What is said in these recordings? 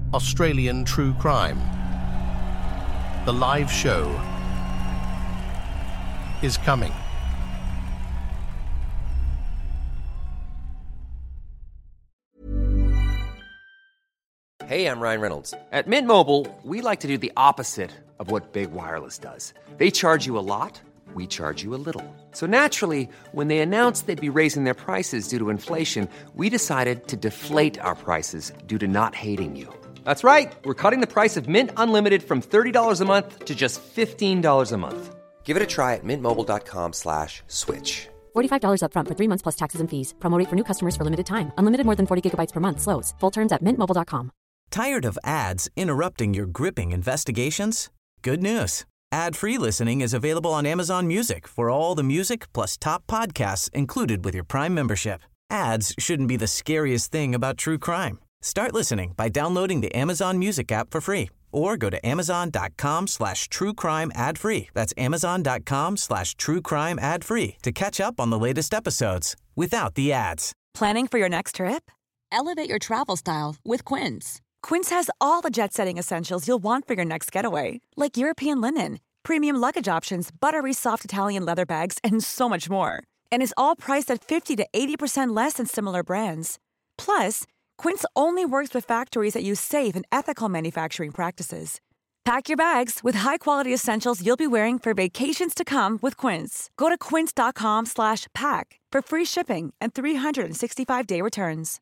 Australian True Crime. The live show is coming. Hey, I'm Ryan Reynolds. At Mint Mobile, we like to do the opposite of what Big Wireless does. They charge you a lot, we charge you a little. So naturally, when they announced they'd be raising their prices due to inflation, we decided to deflate our prices due to not hating you. That's right. We're cutting the price of Mint Unlimited from $30 a month to just $15 a month. Give it a try at mintmobile.com/switch. $45 up front for 3 months plus taxes and fees. Promo rate for new customers for limited time. Unlimited more than 40 gigabytes per month slows. Full terms at mintmobile.com. Tired of ads interrupting your gripping investigations? Good news. Ad-free listening is available on Amazon Music for all the music plus top podcasts included with your Prime membership. Ads shouldn't be the scariest thing about true crime. Start listening by downloading the Amazon Music app for free or go to amazon.com/truecrime ad-free. That's amazon.com/truecrime ad-free to catch up on the latest episodes without the ads. Planning for your next trip? Elevate your travel style with Quince. Quince has all the jet-setting essentials you'll want for your next getaway, like European linen, premium luggage options, buttery soft Italian leather bags, and so much more. And is all priced at 50 to 80% less than similar brands. Plus, Quince only works with factories that use safe and ethical manufacturing practices. Pack your bags with high-quality essentials you'll be wearing for vacations to come with Quince. Go to quince.com/pack for free shipping and 365-day returns.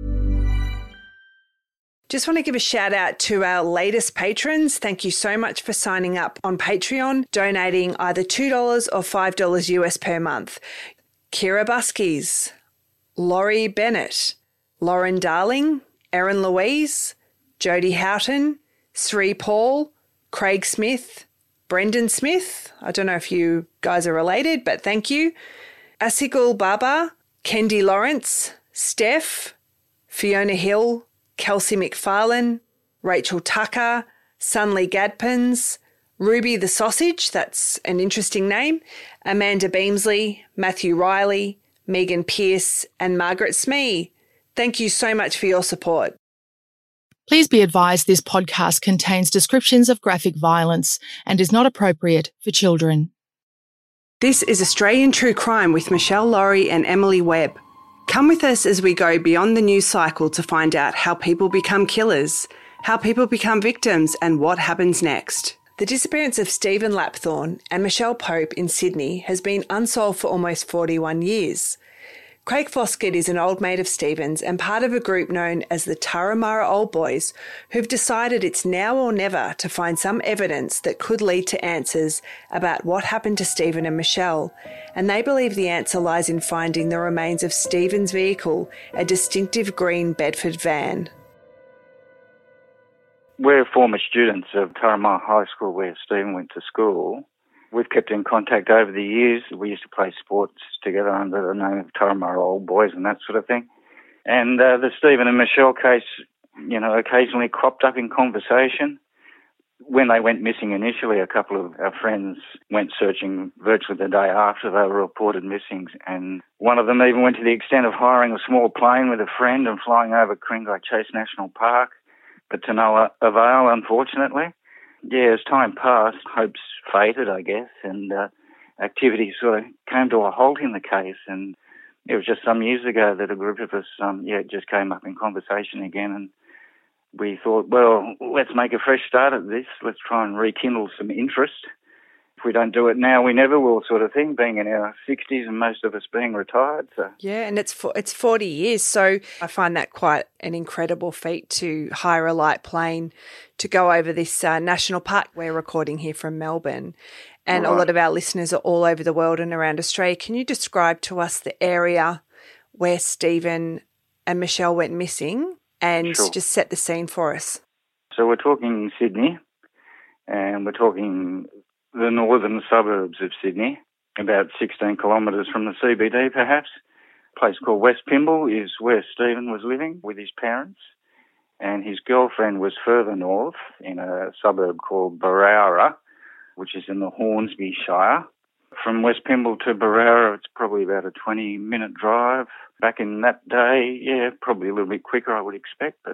Just want to give a shout out to our latest patrons. Thank you so much for signing up on Patreon, donating either $2 or $5 US per month. Kira Buskies, Laurie Bennett, Lauren Darling, Erin Louise, Jody Houghton, Sri Paul, Craig Smith, Brendan Smith. I don't know if you guys are related, but thank you. Asikul Baba, Kendi Lawrence, Steph, Fiona Hill, Kelsey McFarlane, Rachel Tucker, Sunley Gadpins, Ruby the Sausage, that's an interesting name, Amanda Beamsley, Matthew Riley, Megan Pearce, and Margaret Smee. Thank you so much for your support. Please be advised this podcast contains descriptions of graphic violence and is not appropriate for children. This is Australian True Crime with Michelle Laurie and Emily Webb. Come with us as we go beyond the news cycle to find out how people become killers, how people become victims, and what happens next. The disappearance of Stephen Lapthorne and Michelle Pope in Sydney has been unsolved for almost 41 years. Craig Foskett is an old mate of Stephen's and part of a group known as the Turramurra Old Boys, who've decided it's now or never to find some evidence that could lead to answers about what happened to Stephen and Michelle, and they believe the answer lies in finding the remains of Stephen's vehicle, a distinctive green Bedford van. We're former students of Turramurra High School where Stephen went to school. We've kept in contact over the years. We used to play sports together under the name of Turramurra Old Boys and that sort of thing. And the Stephen and Michelle case, occasionally cropped up in conversation. When they went missing initially, a couple of our friends went searching virtually the day after they were reported missing. And one of them even went to the extent of hiring a small plane with a friend and flying over Ku-ring-gai Chase National Park, but to no avail, unfortunately. Yeah, as time passed, hopes faded, I guess, and activity sort of came to a halt in the case. And it was just some years ago that a group of us, just came up in conversation again, and we thought, well, let's make a fresh start at this. Let's try and rekindle some interest. If we don't do it now, we never will, sort of thing, being in our 60s and most of us being retired. So. Yeah, and it's 40 years, so I find that quite an incredible feat to hire a light plane to go over this national park. We're recording here from Melbourne, and right. A lot of our listeners are all over the world and around Australia. Can you describe to us the area where Stephen and Michelle went missing and just set the scene for us? So we're talking Sydney, and we're talking the northern suburbs of Sydney, about 16 kilometres from the CBD perhaps. A place called West Pymble is where Stephen was living with his parents, and his girlfriend was further north in a suburb called Berowra, which is in the Hornsby Shire. From West Pymble to Berowra, it's probably about a 20-minute drive. Back in that day, probably a little bit quicker, I would expect, but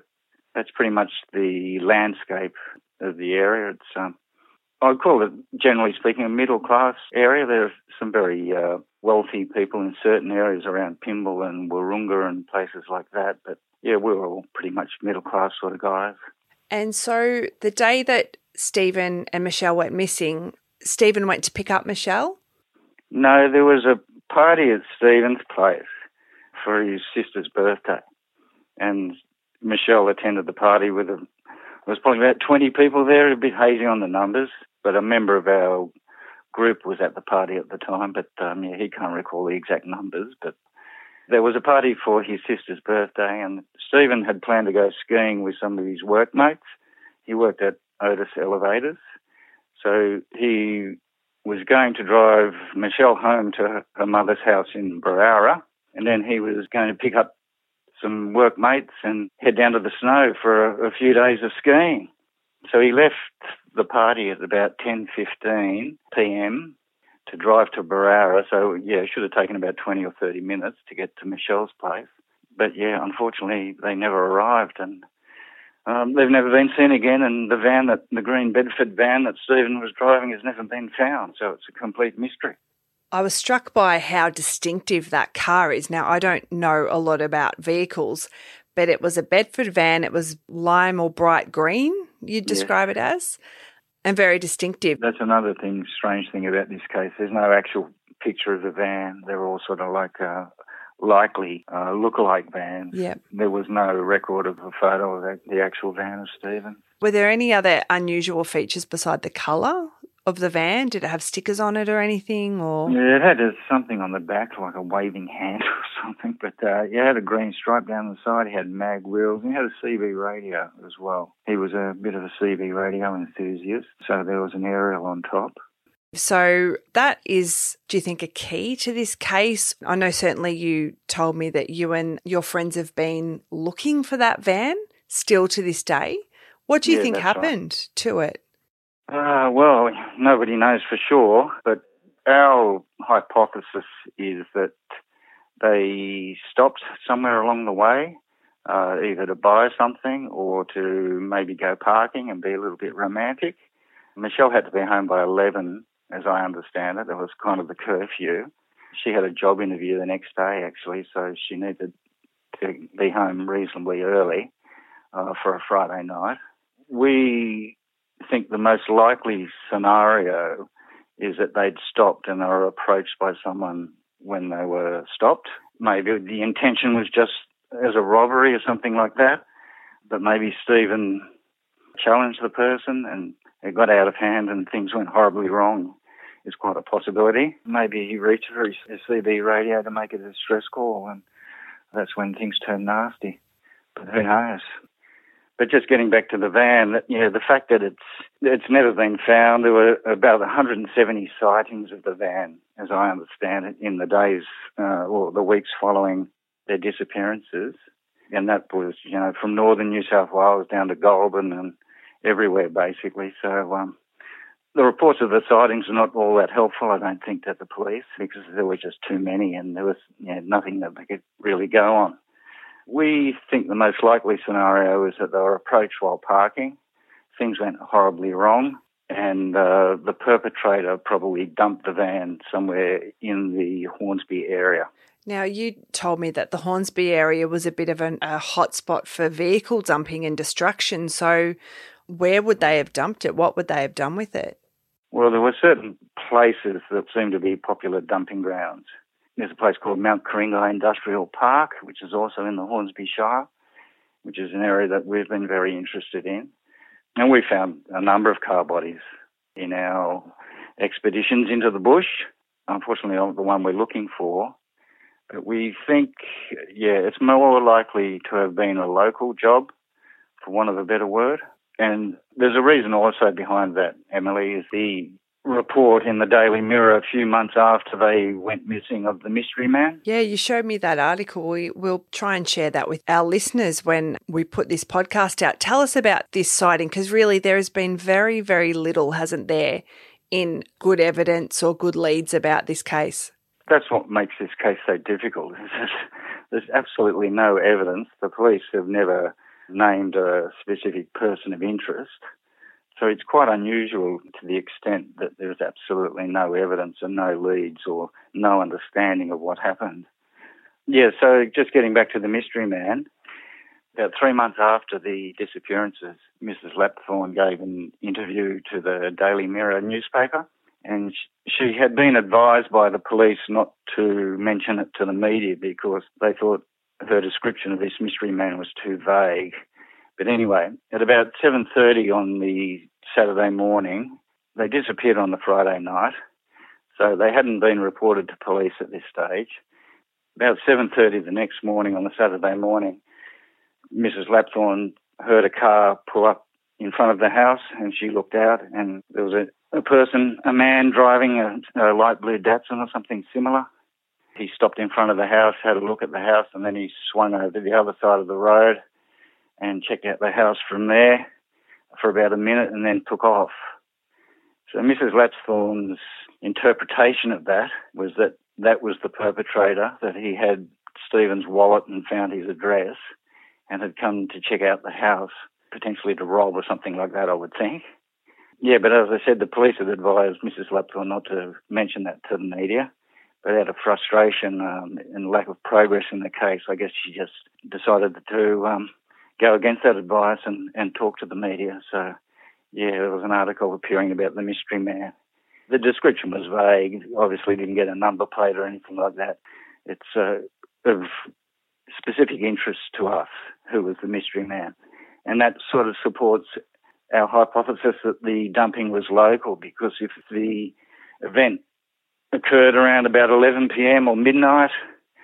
That's pretty much the landscape of the area. It's I'd call it, generally speaking, a middle-class area. There are some very wealthy people in certain areas around Pymble and Wahroonga and places like that. But, yeah, we were all pretty much middle-class sort of guys. And so the day that Stephen and Michelle went missing, Stephen went to pick up Michelle? No, there was a party at Stephen's place for his sister's birthday. And Michelle attended the party with him. There was probably about 20 people there, a bit hazy on the numbers. But a member of our group was at the party at the time, but he can't recall the exact numbers. But there was a party for his sister's birthday, and Stephen had planned to go skiing with some of his workmates. He worked at Otis Elevators. So he was going to drive Michelle home to her mother's house in Barara, and then he was going to pick up some workmates and head down to the snow for a few days of skiing. So he left the party at about 10:15 p.m. to drive to Barara. So, it should have taken about 20 or 30 minutes to get to Michelle's place. But, unfortunately, they never arrived, and they've never been seen again, and the green Bedford van that Stephen was driving has never been found. So it's a complete mystery. I was struck by how distinctive that car is. Now, I don't know a lot about vehicles, but it was a Bedford van. It was lime or bright green, you'd describe it as, and very distinctive. That's another strange thing about this case. There's no actual picture of the van. They're all sort of like likely look-alike vans. Yep. There was no record of a photo of the actual van of Stephen. Were there any other unusual features beside the colour of the van? Did it have stickers on it or anything? Or Yeah, it had something on the back, like a waving hand or something. But it had a green stripe down the side. He had mag wheels, and he had a CB radio as well. He was a bit of a CB radio enthusiast, so there was an aerial on top. So that is, do you think, a key to this case? I know certainly you told me that you and your friends have been looking for that van still to this day. What do you think happened to it? Well, nobody knows for sure, but our hypothesis is that they stopped somewhere along the way, either to buy something or to maybe go parking and be a little bit romantic. Michelle had to be home by 11, as I understand it. That was kind of the curfew. She had a job interview the next day, actually, so she needed to be home reasonably early for a Friday night. We think the most likely scenario is that they'd stopped and they were approached by someone when they were stopped. Maybe the intention was just as a robbery or something like that, but maybe Stephen challenged the person and it got out of hand and things went horribly wrong. It's quite a possibility. Maybe he reached for his CB radio to make a distress call, and that's when things turn nasty. But who knows? But just getting back to the van, the fact that it's never been found, there were about 170 sightings of the van, as I understand it, in the days or the weeks following their disappearances. And that was, from northern New South Wales down to Goulburn and everywhere, basically. So the reports of the sightings are not all that helpful, I don't think, to the police, because there were just too many and there was nothing that they could really go on. We think the most likely scenario is that they were approached while parking. Things went horribly wrong, and the perpetrator probably dumped the van somewhere in the Hornsby area. Now, you told me that the Hornsby area was a bit of a hotspot for vehicle dumping and destruction. So where would they have dumped it? What would they have done with it? Well, there were certain places that seemed to be popular dumping grounds. There's a place called Mount Karinga Industrial Park, which is also in the Hornsby Shire, which is an area that we've been very interested in. And we found a number of car bodies in our expeditions into the bush. Unfortunately, not the one we're looking for. But we think, it's more likely to have been a local job, for want of a better word. And there's a reason also behind that, Emily, is the report in the Daily Mirror a few months after they went missing of the mystery man. Yeah, you showed me that article. We'll try and share that with our listeners when we put this podcast out. Tell us about this sighting, because really there has been very, very little, hasn't there, in good evidence or good leads about this case. That's what makes this case so difficult. There's absolutely no evidence. The police have never named a specific person of interest. So it's quite unusual to the extent that there's absolutely no evidence and no leads or no understanding of what happened. Yeah, so just getting back to the mystery man, about 3 months after the disappearances, Mrs. Lapthorne gave an interview to the Daily Mirror newspaper, and she had been advised by the police not to mention it to the media because they thought her description of this mystery man was too vague. But anyway, at about 7:30 on the Saturday morning, they disappeared on the Friday night, so they hadn't been reported to police at this stage. About 7:30 the next morning on the Saturday morning, Mrs. Lapthorne heard a car pull up in front of the house, and she looked out, and there was a man driving a light blue Datsun or something similar. He stopped in front of the house, had a look at the house, and then he swung over to the other side of the road and checked out the house from there for about a minute and then took off. So Mrs. Lapthorne's interpretation of that was that that was the perpetrator, that he had Stephen's wallet and found his address and had come to check out the house, potentially to rob or something like that, I would think. Yeah, but as I said, the police had advised Mrs. Lapthorne not to mention that to the media. But out of frustration and lack of progress in the case, I guess she just decided to go against that advice and talk to the media. So, yeah, there was an article appearing about the mystery man. The description was vague. Obviously didn't get a number plate or anything like that. It's of specific interest to us who was the mystery man. And that sort of supports our hypothesis that the dumping was local, because if the event occurred around about 11 p.m. or midnight,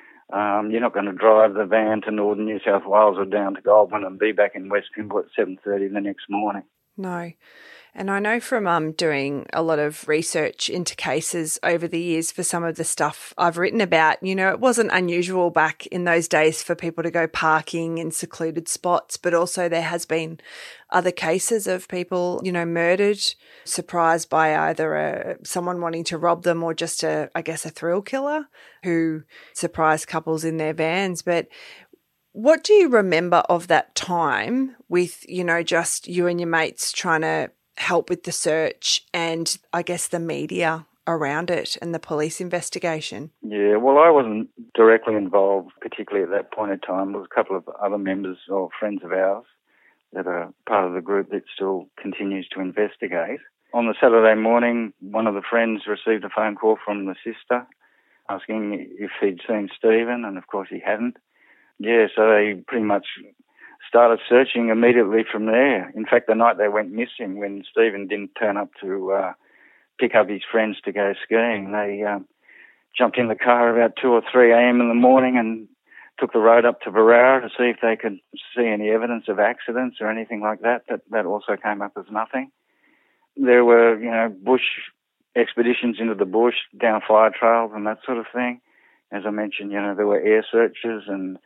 you're not going to drive the van to northern New South Wales or down to Goulburn and be back in West Pymble at 7:30 the next morning. No. And I know from doing a lot of research into cases over the years for some of the stuff I've written about, it wasn't unusual back in those days for people to go parking in secluded spots, but also there has been other cases of people, murdered, surprised by either someone wanting to rob them or just a thrill killer who surprised couples in their vans. But what do you remember of that time with, just you and your mates trying to help with the search and I guess the media around it and the police investigation? Yeah, well, I wasn't directly involved, particularly at that point in time. There was a couple of other members or friends of ours that are part of the group that still continues to investigate. On the Saturday morning, one of the friends received a phone call from the sister asking if he'd seen Stephen, and of course he hadn't. Yeah, so they pretty much started searching immediately from there. In fact, the night they went missing, when Stephen didn't turn up to pick up his friends to go skiing, they jumped in the car about 2 or 3 a.m. in the morning and took the road up to Barara to see if they could see any evidence of accidents or anything like that. That also came up as nothing. There were, bush expeditions into the bush, down fire trails and that sort of thing. As I mentioned, there were air searches and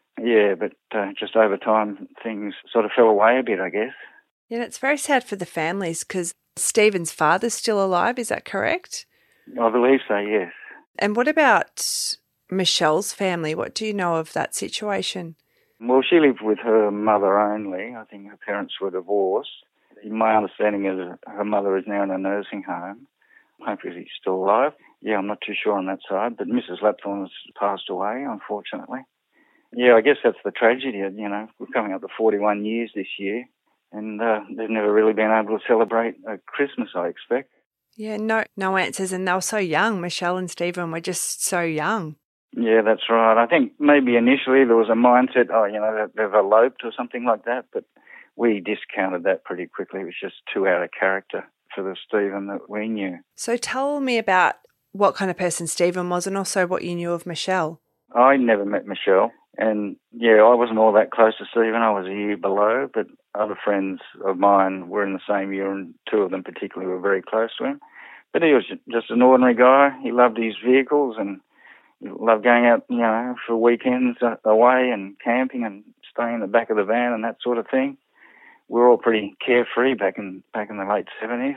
but just over time, things sort of fell away a bit, I guess. Yeah, it's very sad for the families because Stephen's father's still alive, is that correct? I believe so, yes. And what about Michelle's family? What do you know of that situation? Well, she lived with her mother only. I think her parents were divorced. My understanding is her mother is now in a nursing home. Hopefully she's still alive. Yeah, I'm not too sure on that side, but Mrs. Lapthorne has passed away, unfortunately. Yeah, I guess that's the tragedy. We're coming up to 41 years this year, and they've never really been able to celebrate Christmas, I expect. Yeah, no answers, and they were so young. Michelle and Stephen were just so young. Yeah, that's right. I think maybe initially there was a mindset, that they've eloped or something like that, but we discounted that pretty quickly. It was just too out of character for the Stephen that we knew. So tell me about what kind of person Stephen was and also what you knew of Michelle. I never met Michelle. And, I wasn't all that close to Stephen. I was a year below, but other friends of mine were in the same year, and 2 of them particularly were very close to him. But he was just an ordinary guy. He loved his vehicles and he loved going out, for weekends away and camping and staying in the back of the van and that sort of thing. We were all pretty carefree back in the late 70s.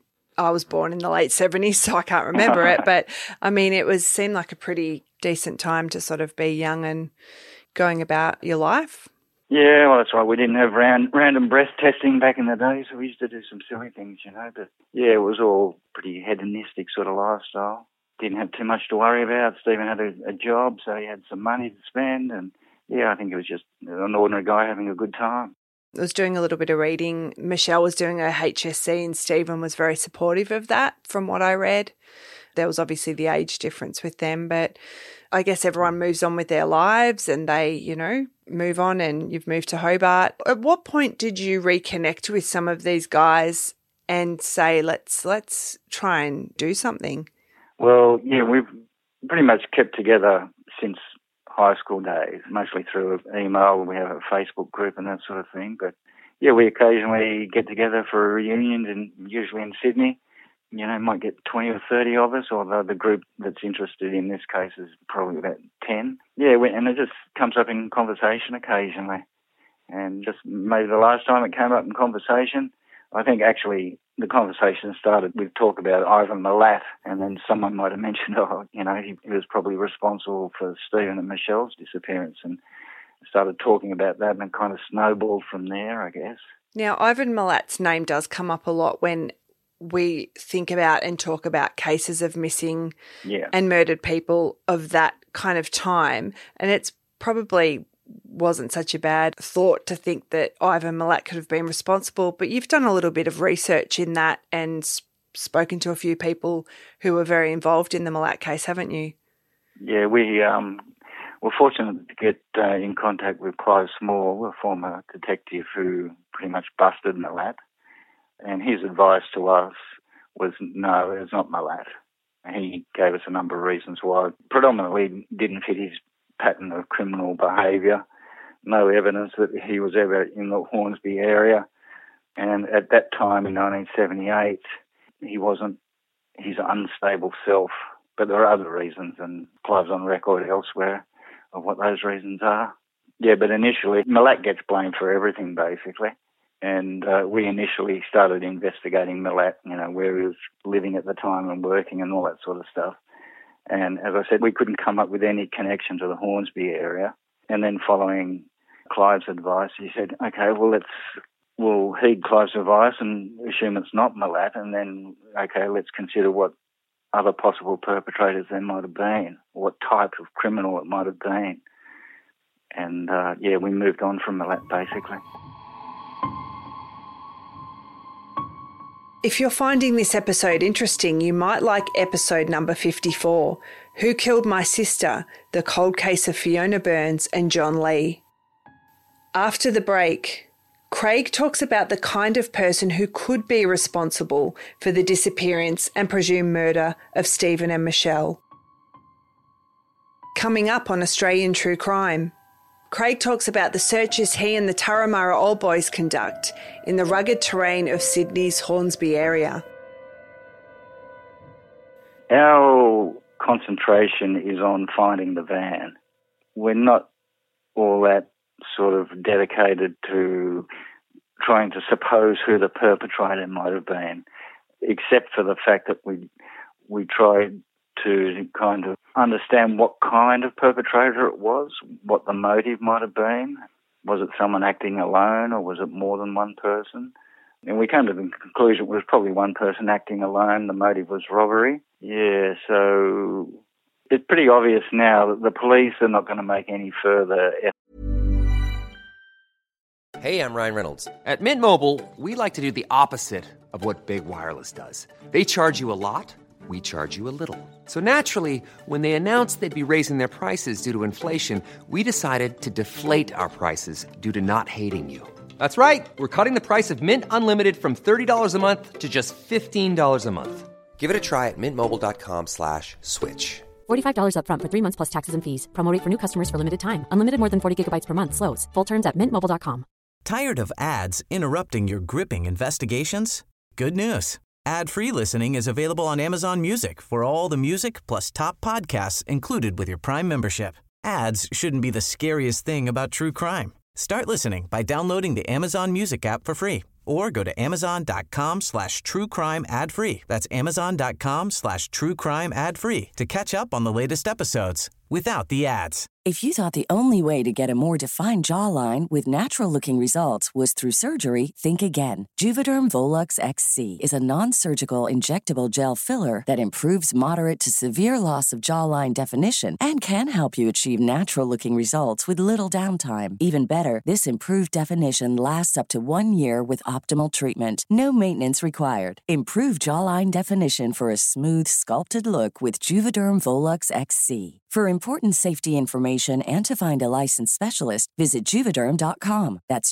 I was born in the late 70s, so I can't remember it. But, it seemed like a pretty decent time to sort of be young and going about your life. Yeah, well, that's right. We didn't have random breath testing back in the day, so we used to do some silly things, But yeah, it was all pretty hedonistic sort of lifestyle. Didn't have too much to worry about. Stephen had a job, so he had some money to spend, and yeah, I think it was just an ordinary guy having a good time. I was doing a little bit of reading. Michelle was doing her HSC and Stephen was very supportive of that from what I read. There was obviously the age difference with them, but I guess everyone moves on with their lives and they, move on, and you've moved to Hobart. At what point did you reconnect with some of these guys and say, let's try and do something? Well, yeah, we've pretty much kept together since high school days, mostly through email. We have a Facebook group and that sort of thing. But yeah, we occasionally get together for a reunion, and usually in Sydney. Might get 20 or 30 of us, although the group that's interested in this case is probably about 10. Yeah, and it just comes up in conversation occasionally. And just maybe the last time it came up in conversation, I think actually the conversation started with talk about Ivan Milat, and then someone might have mentioned, he was probably responsible for Stephen and Michelle's disappearance, and started talking about that, and it kind of snowballed from there, I guess. Now, Ivan Milat's name does come up a lot when we think about and talk about cases of missing and murdered people of that kind of time. And it's probably wasn't such a bad thought to think that Ivan Milat could have been responsible, but you've done a little bit of research in that and spoken to a few people who were very involved in the Milat case, haven't you? Yeah, we were fortunate to get in contact with Clive Small, a former detective who pretty much busted Milat. And his advice to us was, no, it's not Milat. He gave us a number of reasons why. Predominantly didn't fit his pattern of criminal behaviour. No evidence that he was ever in the Hornsby area. And at that time in 1978, he wasn't his unstable self. But there are other reasons, and Clive's on record elsewhere of what those reasons are. Yeah, but initially, Milat gets blamed for everything, basically. And we initially started investigating Milat, where he was living at the time and working and all that sort of stuff. And as I said, we couldn't come up with any connection to the Hornsby area. And then following Clive's advice, he said, okay, well, we'll heed Clive's advice and assume it's not Milat. And then, okay, let's consider what other possible perpetrators there might have been, what type of criminal it might have been. And, we moved on from Milat, basically. If you're finding this episode interesting, you might like episode number 54, Who Killed My Sister? The Cold Case of Fiona Burns and John Lee. After the break, Craig talks about the kind of person who could be responsible for the disappearance and presumed murder of Stephen and Michelle. Coming up on Australian True Crime, Craig talks about the searches he and the Turramurra Old Boys conduct in the rugged terrain of Sydney's Hornsby area. Our concentration is on finding the van. We're not all that sort of dedicated to trying to suppose who the perpetrator might have been, except for the fact that we tried to kind of understand what kind of perpetrator it was, what the motive might have been. Was it someone acting alone, or was it more than one person? And we came to the conclusion it was probably one person acting alone. The motive was robbery. Yeah, so it's pretty obvious now that the police are not going to make any further effort. Hey, I'm Ryan Reynolds. At Mint Mobile, we like to do the opposite of what Big Wireless does. They charge you a lot. We charge you a little. So naturally, when they announced they'd be raising their prices due to inflation, we decided to deflate our prices due to not hating you. That's right. We're cutting the price of Mint Unlimited from $30 a month to just $15 a month. Give it a try at mintmobile.com/switch. $45 up front for 3 months plus taxes and fees. Promo rate for new customers for limited time. Unlimited more than 40 gigabytes per month slows. Full terms at mintmobile.com. Tired of ads interrupting your gripping investigations? Good news. Ad-free listening is available on Amazon Music for all the music plus top podcasts included with your Prime membership. Ads shouldn't be the scariest thing about true crime. Start listening by downloading the Amazon Music app for free or go to amazon.com/truecrime ad-free. That's amazon.com/truecrime ad-free to catch up on the latest episodes without the ads. If you thought the only way to get a more defined jawline with natural-looking results was through surgery, think again. Juvederm Volux XC is a non-surgical injectable gel filler that improves moderate to severe loss of jawline definition and can help you achieve natural-looking results with little downtime. Even better, this improved definition lasts up to 1 year with optimal treatment. No maintenance required. Improve jawline definition for a smooth, sculpted look with Juvederm Volux XC. For important safety information and to find a licensed specialist, visit Juvederm.com. That's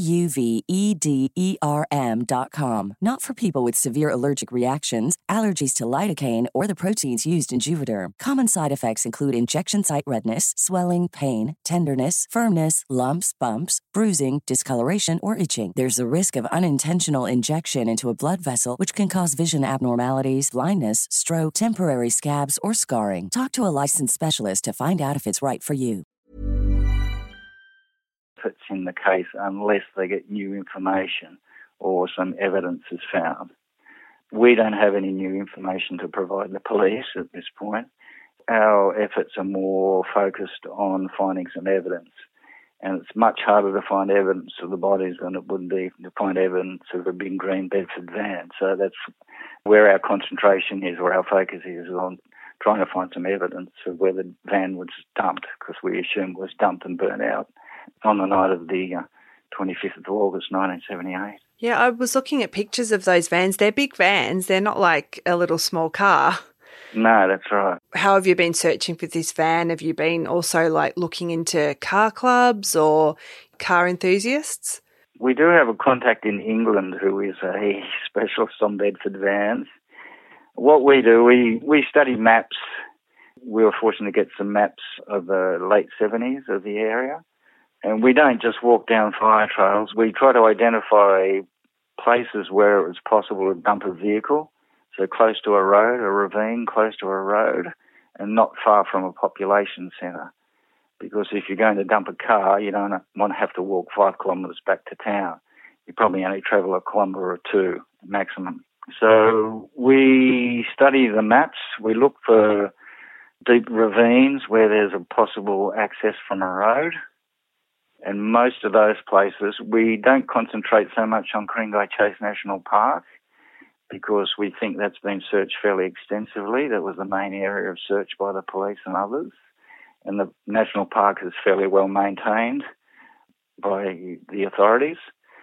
JUVEDERM.com. Not for people with severe allergic reactions, allergies to lidocaine, or the proteins used in Juvederm. Common side effects include injection site redness, swelling, pain, tenderness, firmness, lumps, bumps, bruising, discoloration, or itching. There's a risk of unintentional injection into a blood vessel, which can cause vision abnormalities, blindness, stroke, temporary scabs, or scarring. Talk to a licensed specialist to find out if it's right for you. It's in the case unless they get new information or some evidence is found. We don't have any new information to provide the police at this point. Our efforts are more focused on finding some evidence, and it's much harder to find evidence of the bodies than it would be to find evidence of a big green Bedford van. So that's where our concentration is, where our focus is on trying to find some evidence of where the van was dumped, because we assume it was dumped and burnt out on the night of the 25th of August 1978. Yeah, I was looking at pictures of those vans. They're big vans. They're not like a little small car. No, that's right. How have you been searching for this van? Have you been also like looking into car clubs or car enthusiasts? We do have a contact in England who is a specialist on Bedford vans. What we do, we study maps. We were fortunate to get some maps of the late 70s of the area. And we don't just walk down fire trails. We try to identify places where it was possible to dump a vehicle, so close to a road, a ravine, close to a road, and not far from a population centre. Because if you're going to dump a car, you don't want to have to walk 5 kilometres back to town. You probably only travel a kilometre or 2 maximum. So we study the maps. We look for deep ravines where there's a possible access from a road. And most of those places, we don't concentrate so much on Ku-ring-gai Chase National Park because we think that's been searched fairly extensively. That was the main area of search by the police and others. And the national park is fairly well maintained by the authorities.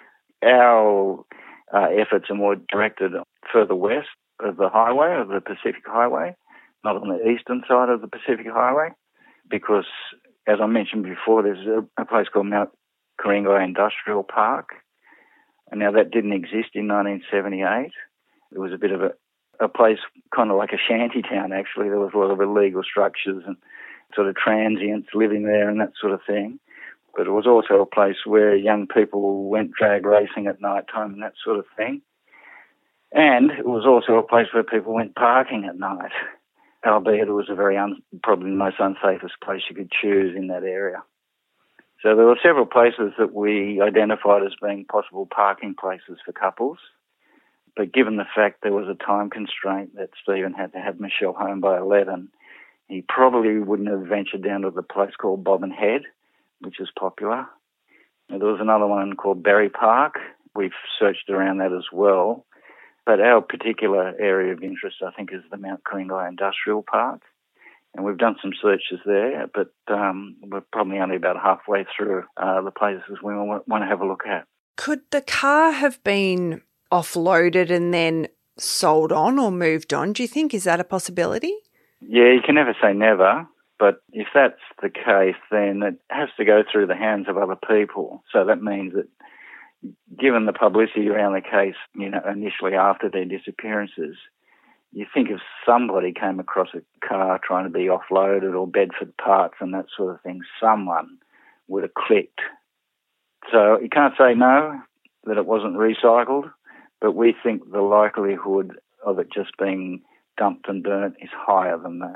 Our efforts are more directed further west of the highway, of the Pacific Highway, not on the eastern side of the Pacific Highway, because, as I mentioned before, there's a place called Mount Ku-ring-gai Industrial Park. And now that didn't exist in 1978. It was a bit of a place kind of like a shanty town, actually. There was a lot of illegal structures and sort of transients living there and that sort of thing. But it was also a place where young people went drag racing at night time and that sort of thing. And it was also a place where people went parking at night, albeit it was a probably the most unsafest place you could choose in that area. So there were several places that we identified as being possible parking places for couples. But given the fact there was a time constraint that Stephen had to have Michelle home by 11, he probably wouldn't have ventured down to the place called Bobbin Head, which is popular. And there was another one called Berry Park. We've searched around that as well. But our particular area of interest, I think, is the Mount Ku-ring-gai Industrial Park. And we've done some searches there, but we're probably only about halfway through the places we want to have a look at. Could the car have been offloaded and then sold on or moved on, do you think? Is that a possibility? Yeah, you can never say never. But if that's the case, then it has to go through the hands of other people. So that means that given the publicity around the case, initially after their disappearances, you think if somebody came across a car trying to be offloaded or Bedford parts and that sort of thing, someone would have clicked. So you can't say no, that it wasn't recycled, but we think the likelihood of it just being dumped and burnt is higher than that.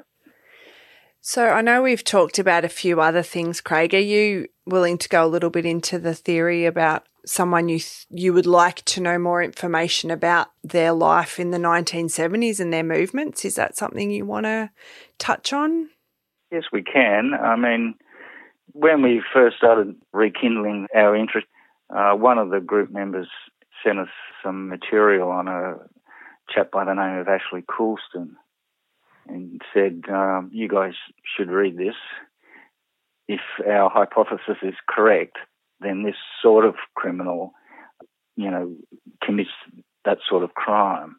So I know we've talked about a few other things, Craig. Are you willing to go a little bit into the theory about someone you would like to know more information about their life in the 1970s and their movements? Is that something you want to touch on? Yes, we can. I mean, when we first started rekindling our interest, one of the group members sent us some material on a chap by the name of Ashley Coulston and said, you guys should read this. If our hypothesis is correct, then this sort of criminal, commits that sort of crime.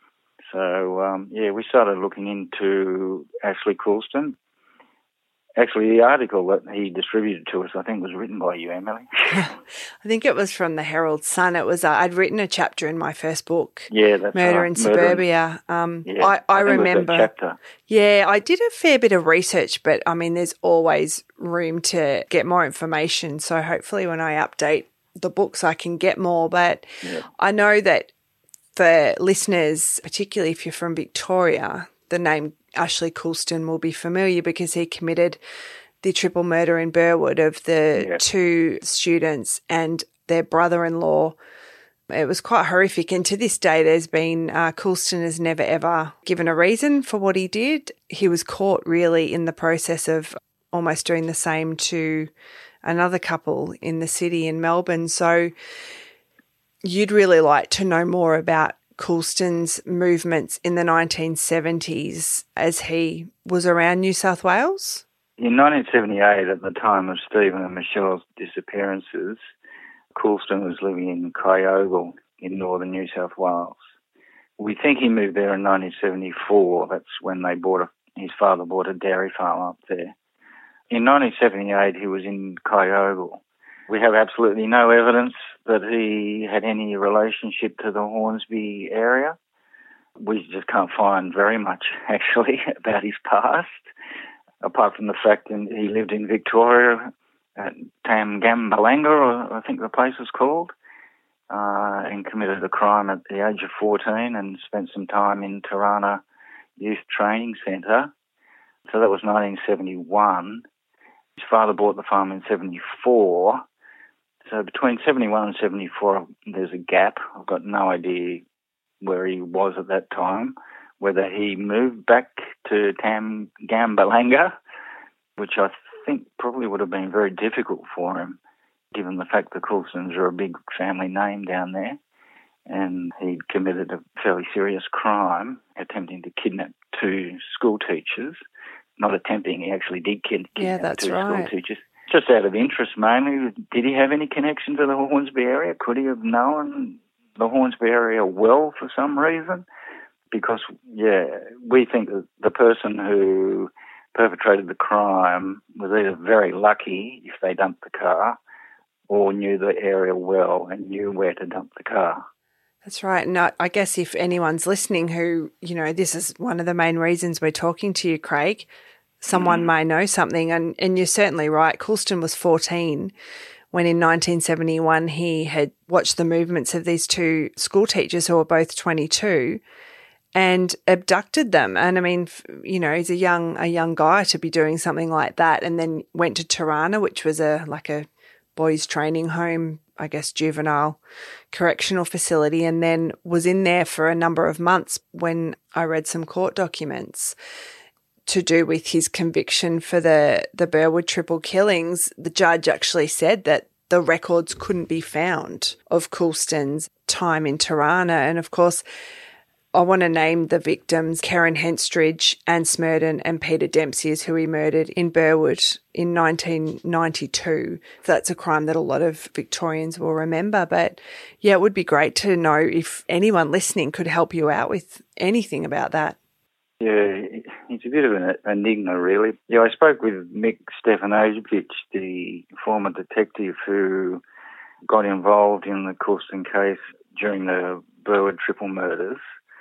So, we started looking into Ashley Coulston. Actually, the article that he distributed to us, I think, was written by you, Emily. I think it was from the Herald Sun. It was I'd written a chapter in my first book, that's Murder right. in Suburbia. I remember. Chapter. Yeah, I did a fair bit of research, but I mean, there's always room to get more information. So hopefully, when I update the books, I can get more. But I know that for listeners, particularly if you're from Victoria, the name Ashley Coulston will be familiar because he committed the triple murder in Burwood of the two students and their brother-in-law. It was quite horrific, and to this day there's been Coulston has never ever given a reason for what he did. He was caught really in the process of almost doing the same to another couple in the city in Melbourne. So you'd really like to know more about Coulston's movements in the 1970s as he was around New South Wales? In 1978, at the time of Stephen and Michelle's disappearances, Coulston was living in Kyogle in northern New South Wales. We think he moved there in 1974. That's when his father bought a dairy farm up there. In 1978, he was in Kyogle. We have absolutely no evidence that he had any relationship to the Hornsby area. We just can't find very much, actually, about his past, apart from the fact that he lived in Victoria at Tamgambalanga, I think the place was called, and committed a crime at the age of 14 and spent some time in Tarana Youth Training Centre. So that was 1971. His father bought the farm in 74. So between 71 and 74, there's a gap. I've got no idea where he was at that time, whether he moved back to Tamgambalanga, which I think probably would have been very difficult for him, given the fact the Coulstons are a big family name down there, and he'd committed a fairly serious crime, attempting to kidnap two school teachers. Not attempting, he actually did kidnap two school teachers. Just out of interest mainly, did he have any connection to the Hornsby area? Could he have known the Hornsby area well for some reason? Because, we think that the person who perpetrated the crime was either very lucky if they dumped the car or knew the area well and knew where to dump the car. That's right. And I guess if anyone's listening who, this is one of the main reasons we're talking to you, Craig, someone may know something. And you're certainly right. Coulston was 14 when in 1971 he had watched the movements of these two school teachers who were both 22 and abducted them. And I mean, he's a young guy to be doing something like that, and then went to Tarana, which was a boys' training home, I guess juvenile correctional facility, and then was in there for a number of months when I read some court documents to do with his conviction for the Burwood triple killings. The judge actually said that the records couldn't be found of Coulston's time in Tarana. And of course, I want to name the victims, Karen Henstridge, Anne Smurden and Peter Dempsey, who he murdered in Burwood in 1992. That's a crime that a lot of Victorians will remember. But it would be great to know if anyone listening could help you out with anything about that. Yeah, it's a bit of an enigma, really. Yeah, I spoke with Mick Stefanovic, the former detective who got involved in the Coulston case during the Burwood triple murders,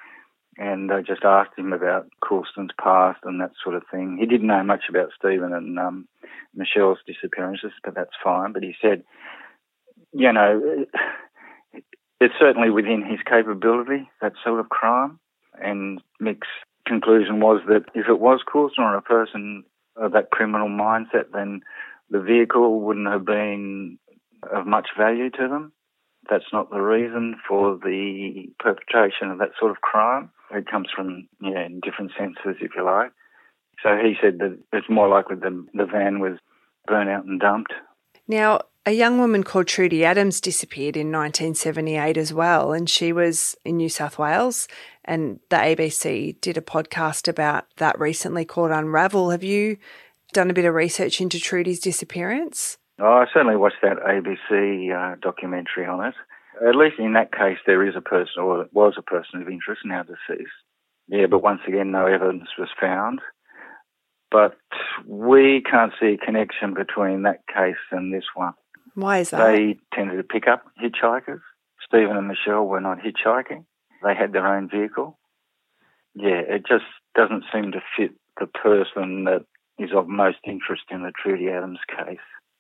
and I just asked him about Coulston's past and that sort of thing. He didn't know much about Stephen and Michelle's disappearances, but that's fine. But he said, it's certainly within his capability, that sort of crime, and Mick's conclusion was that if it was Coulston or a person of that criminal mindset, then the vehicle wouldn't have been of much value to them. That's not the reason for the perpetration of that sort of crime. It comes from, different senses, if you like. So he said that it's more likely the van was burnt out and dumped. Now, a young woman called Trudy Adams disappeared in 1978 as well, and she was in New South Wales, and the ABC did a podcast about that recently called Unravel. Have you done a bit of research into Trudy's disappearance? Oh, I certainly watched that ABC documentary on it. At least in that case, there is a person, or was a person of interest, now deceased. Yeah, but once again, no evidence was found. But we can't see a connection between that case and this one. Why is that? They tended to pick up hitchhikers. Stephen and Michelle were not hitchhiking. They had their own vehicle. Yeah, it just doesn't seem to fit the person that is of most interest in the Trudy Adams case.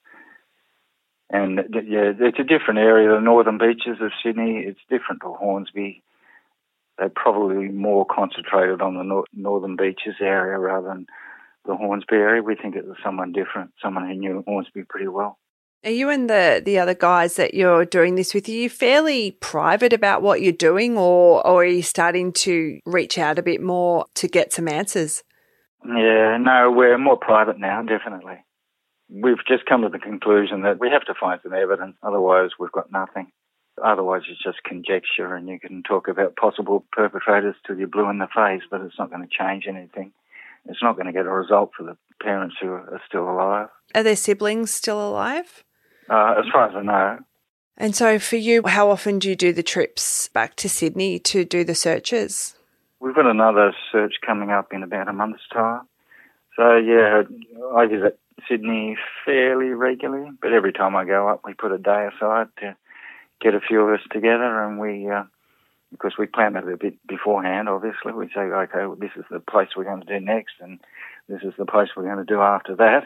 And, yeah, it's a different area. The northern beaches of Sydney, it's different to Hornsby. They're probably more concentrated on the northern beaches area rather than the Hornsby area. We think it was someone different, someone who knew Hornsby pretty well. Are you and the other guys that you're doing this with, are you fairly private about what you're doing, or are you starting to reach out a bit more to get some answers? Yeah, no, we're more private now, definitely. We've just come to the conclusion that we have to find some evidence, otherwise we've got nothing. Otherwise it's just conjecture, and you can talk about possible perpetrators till you're blue in the face, but it's not going to change anything. It's not going to get a result for the parents who are still alive. Are their siblings still alive? As far as I know. And so for you, how often do you do the trips back to Sydney to do the searches? We've got another search coming up in about a month's time. So, yeah, I visit Sydney fairly regularly, but every time I go up, we put a day aside to get a few of us together, and we, because we plan it a bit beforehand, obviously, we say, okay, well, this is the place we're going to do next, and this is the place we're going to do after that.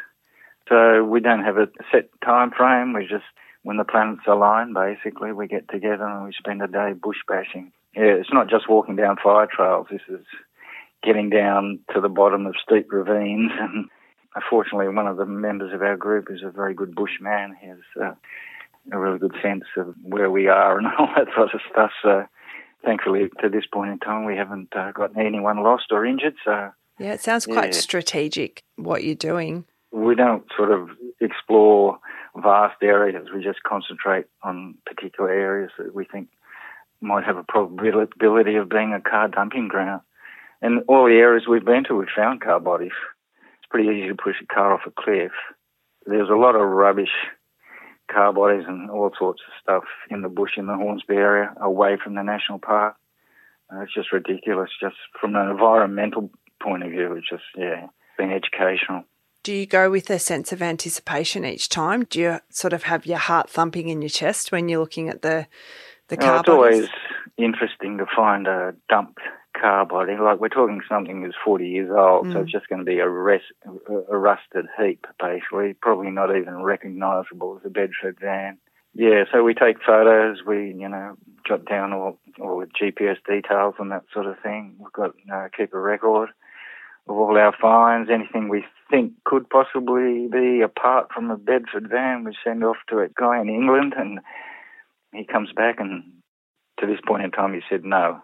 So we don't have a set time frame. We just, when the planets align, basically, we get together and we spend a day bush bashing. Yeah, it's not just walking down fire trails. This is getting down to the bottom of steep ravines. And unfortunately, one of the members of our group is a very good bushman. He has a really good sense of where we are and all that sort of stuff. So thankfully, to this point in time, we haven't got anyone lost or injured. So yeah, it sounds quite strategic, what you're doing. We don't sort of explore vast areas. We just concentrate on particular areas that we think might have a probability of being a car dumping ground. And all the areas we've been to, we've found car bodies. It's pretty easy to push a car off a cliff. There's a lot of rubbish, car bodies and all sorts of stuff in the bush in the Hornsby area, away from the national park. It's just ridiculous. Just from an environmental point of view, it's just, been educational. Do you go with a sense of anticipation each time? Do you sort of have your heart thumping in your chest when you're looking at the car bodies? It's always interesting to find a dumped car body. Like, we're talking something that's 40 years old, so it's just going to be a rusted heap, basically, probably not even recognisable as a Bedford van. Yeah, so we take photos, we, jot down all the GPS details and that sort of thing. We've got keep a record of all our finds. Anything we think could possibly be a part from a Bedford van, we send off to a guy in England, and he comes back, and to this point in time he said no.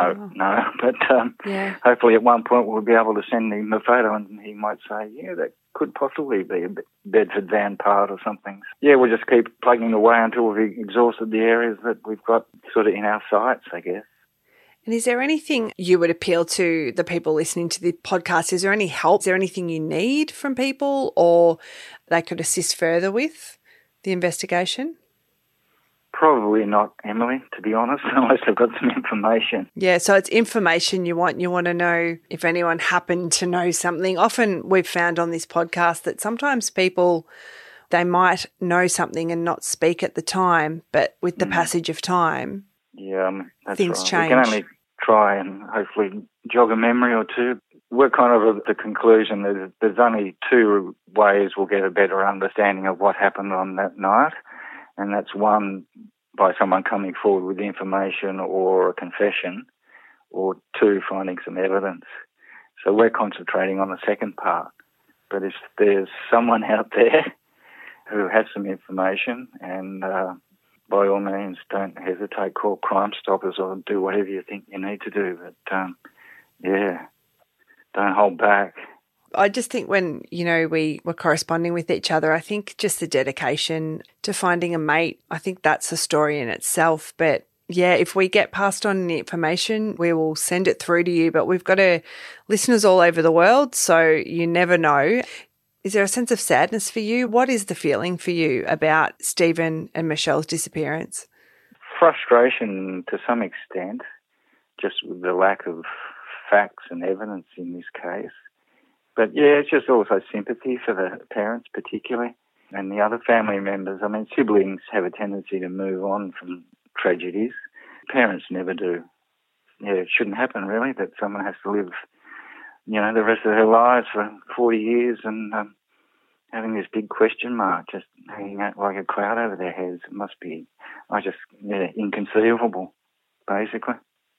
But hopefully at one point we'll be able to send him a photo and he might say, yeah, that could possibly be a Bedford van part or something. Yeah, we'll just keep plugging away until we've exhausted the areas that we've got sort of in our sights, I guess. And is there anything you would appeal to the people listening to the podcast? Is there any help? Is there anything you need from people, or they could assist further with the investigation? Probably not, Emily, to be honest, unless they've got some information. Yeah, so it's information you want. You want to know if anyone happened to know something. Often we've found on this podcast that sometimes people, they might know something and not speak at the time, but with the passage of time, that's things right. change. We can only try and hopefully jog a memory or two. We're kind of at the conclusion that there's only two ways we'll get a better understanding of what happened on that night, and that's one, by someone coming forward with information or a confession, or two, finding some evidence. So we're concentrating on the second part. But if there's someone out there who has some information, and by all means, don't hesitate, call Crime Stoppers or do whatever you think you need to do. But, don't hold back. I just think when, we were corresponding with each other, I think just the dedication to finding a mate, I think that's a story in itself. But yeah, if we get passed on the information, we will send it through to you. But we've got listeners all over the world, so you never know. Is there a sense of sadness for you? What is the feeling for you about Stephen and Michelle's disappearance? Frustration to some extent, just with the lack of facts and evidence in this case. But yeah, it's just also sympathy for the parents particularly and the other family members. I mean, siblings have a tendency to move on from tragedies. Parents never do. Yeah, it shouldn't happen really, that someone has to live, the rest of their lives for 40 years and having this big question mark just hanging out like a cloud over their heads. It must be, inconceivable, basically.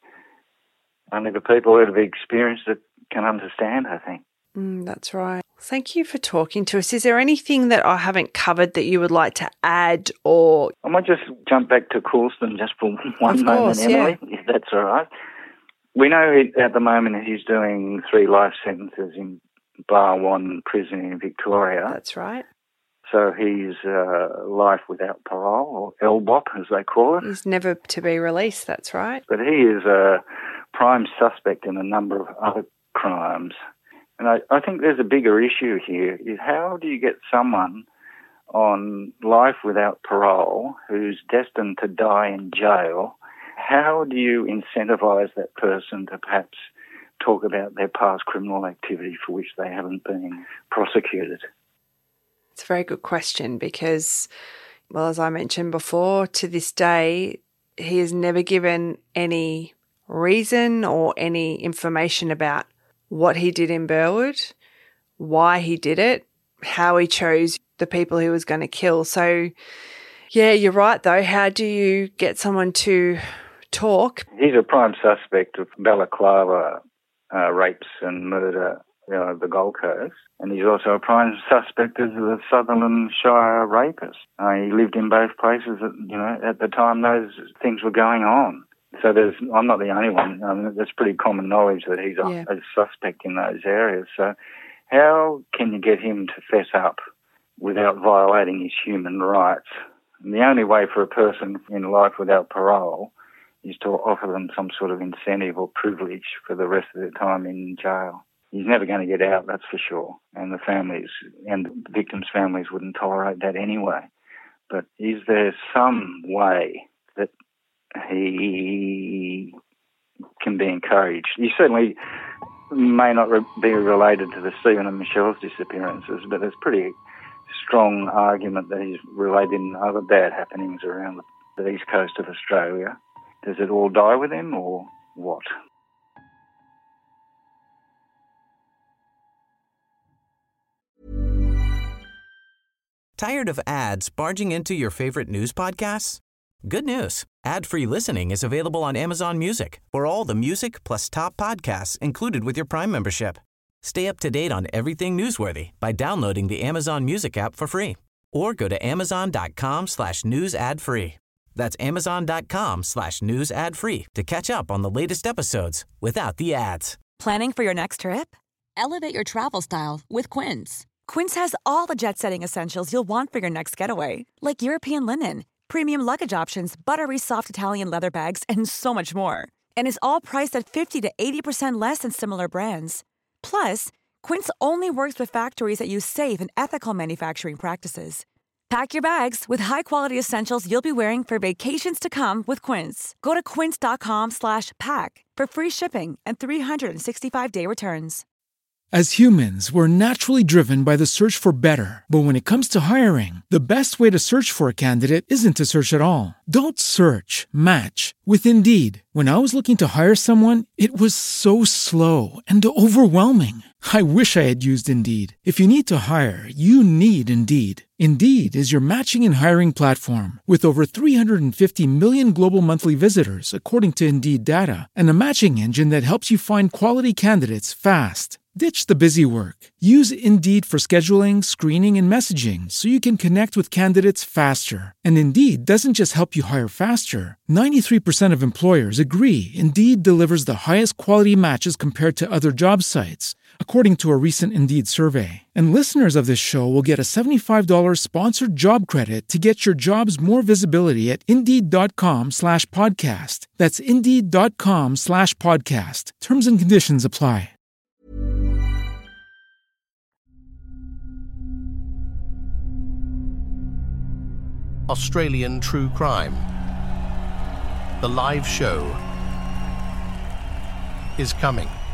Only the people that have experienced it can understand, I think. That's right. Thank you for talking to us. Is there anything that I haven't covered that you would like to add or... I might just jump back to Coulston just for one moment, Emily, if that's all right. We know at the moment he's doing 3 life sentences in Barwon prison in Victoria. That's right. So he's life without parole, or LBOP as they call it. He's never to be released, that's right. But he is a prime suspect in a number of other crimes. And I think there's a bigger issue here, is how do you get someone on life without parole who's destined to die in jail? How do you incentivise that person to perhaps talk about their past criminal activity for which they haven't been prosecuted? It's a very good question because, well, as I mentioned before, to this day, he has never given any reason or any information about what he did in Burwood, why he did it, how he chose the people he was going to kill. So, yeah, you're right, though. How do you get someone to talk? He's a prime suspect of Balaclava rapes and murder, the Gold Coast. And he's also a prime suspect of the Sutherland Shire rapist. He lived in both places at the time those things were going on. So I'm not the only one. There's pretty common knowledge that he's a suspect in those areas. So how can you get him to fess up without violating his human rights? And the only way for a person in life without parole is to offer them some sort of incentive or privilege for the rest of their time in jail. He's never going to get out, that's for sure. And the families and the victims' families wouldn't tolerate that anyway. But is there some way that he can be encouraged? He certainly may not be related to the Stephen and Michelle's disappearances, but there's pretty strong argument that he's related in other bad happenings around the east coast of Australia. Does it all die with him or what? Tired of ads barging into your favorite news podcasts? Good news. Ad-free listening is available on Amazon Music for all the music plus top podcasts included with your Prime membership. Stay up to date on everything newsworthy by downloading the Amazon Music app for free or go to amazon.com/news ad free. That's amazon.com/news ad free to catch up on the latest episodes without the ads. Planning for your next trip? Elevate your travel style with Quince. Quince has all the jet-setting essentials you'll want for your next getaway, like European linen, premium luggage options, buttery soft Italian leather bags, and so much more. And is all priced at 50 to 80% less than similar brands. Plus, Quince only works with factories that use safe and ethical manufacturing practices. Pack your bags with high-quality essentials you'll be wearing for vacations to come with Quince. Go to quince.com/pack for free shipping and 365-day returns. As humans, we're naturally driven by the search for better. But when it comes to hiring, the best way to search for a candidate isn't to search at all. Don't search, match with Indeed. When I was looking to hire someone, it was so slow and overwhelming. I wish I had used Indeed. If you need to hire, you need Indeed. Indeed is your matching and hiring platform with over 350 million global monthly visitors, according to Indeed data, and a matching engine that helps you find quality candidates fast. Ditch the busy work. Use Indeed for scheduling, screening, and messaging so you can connect with candidates faster. And Indeed doesn't just help you hire faster. 93% of employers agree Indeed delivers the highest quality matches compared to other job sites. according to a recent Indeed survey. And listeners of this show will get a $75 sponsored job credit to get your jobs more visibility at Indeed.com/podcast. That's Indeed.com/podcast. Terms and conditions apply. Australian True Crime. The live show is coming.